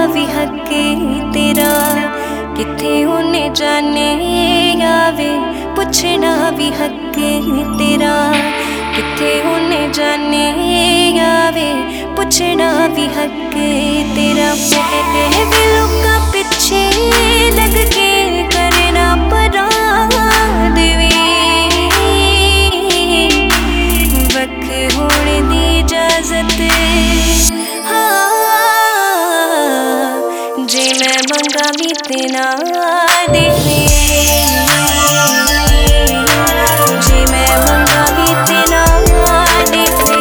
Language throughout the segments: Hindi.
भी हके तेरा, किथे उन्हें जाने आवे पुछना भी हके तेरा, किथे उन्हें जाने आवे पुछना भी हके तेरा। मैं भी लोका पिछे लग के करना परा देवे, वख होने दी इजाजत जे मैं मंगा भी ते ना देवे, जे मैं मंगा भी ते ना देवे।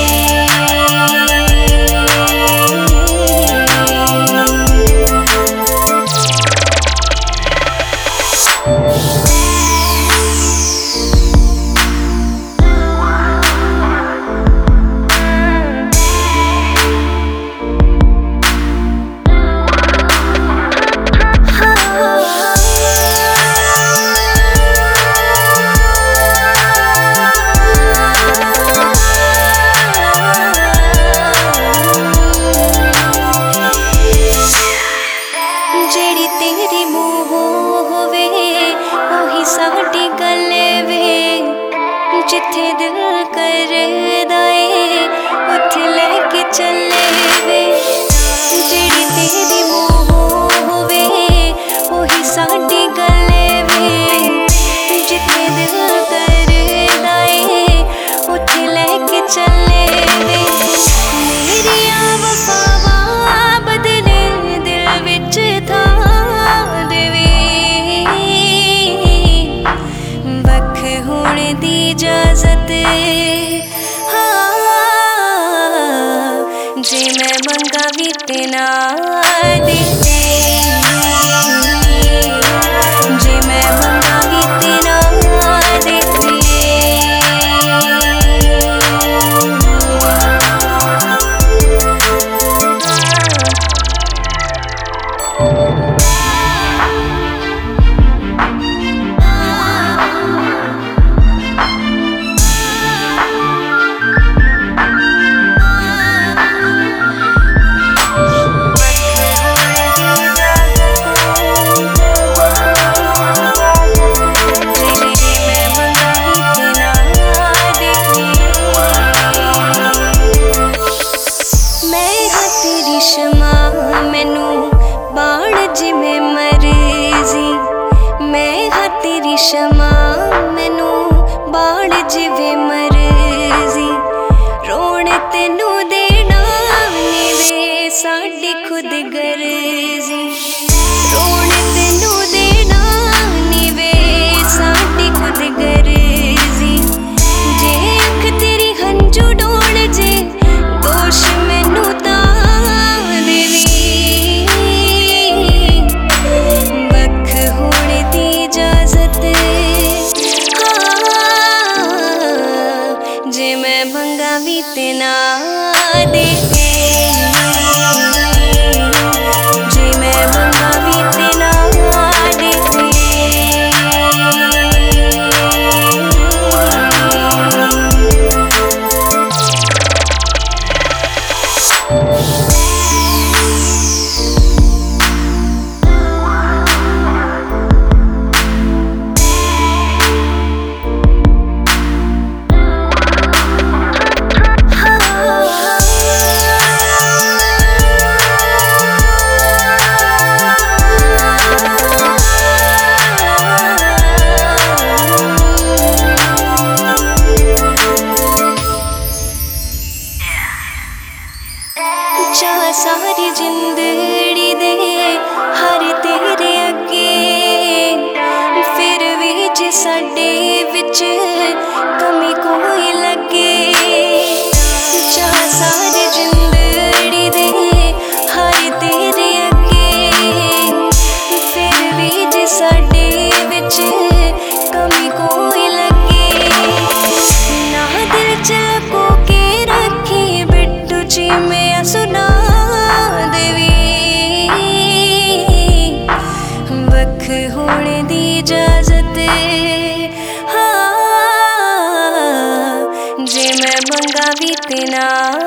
साडी गल वे जिथे दिल करदा ए उथे लेके चले वे, जेड़ी तेरी मोह होवे ओही साडी गल वे जिथे दिल करदा ए उथे लेके चले वे। मेरी वफावां बदले दिल विच था होने दी इजाजत जे मैं मंगा भी ते ना देते, जे मैं मंगा भी ते ना देते। मैनू बाण जिमें मर्जी, मैं हाँ तेरी शमा मैनू बाण जिवें मर्जी, रोण तेनू देना नी वे साडी खुद गर्जी, रोण तेनू देना नी वे साडी खुद गर्जी। जे अख तेरी हंजू डोल जे दोष मैनू ता जे मैं मंगा भी ते ना देते, जे मैं मंगा भी ते ना देते। सारी जिंदड़ी दे हर तेरे अगे, फिर भी जे साडे विच कमी कोई लगे। सारी जिंदड़ी दे हर तेरे अगे, फिर भी जे साडे विच कमी कोई लगे। ना दिल च लको के रखी बिट्टू जी मैं सुना होने दी इजाजत जे मैं मंगा भी ते ना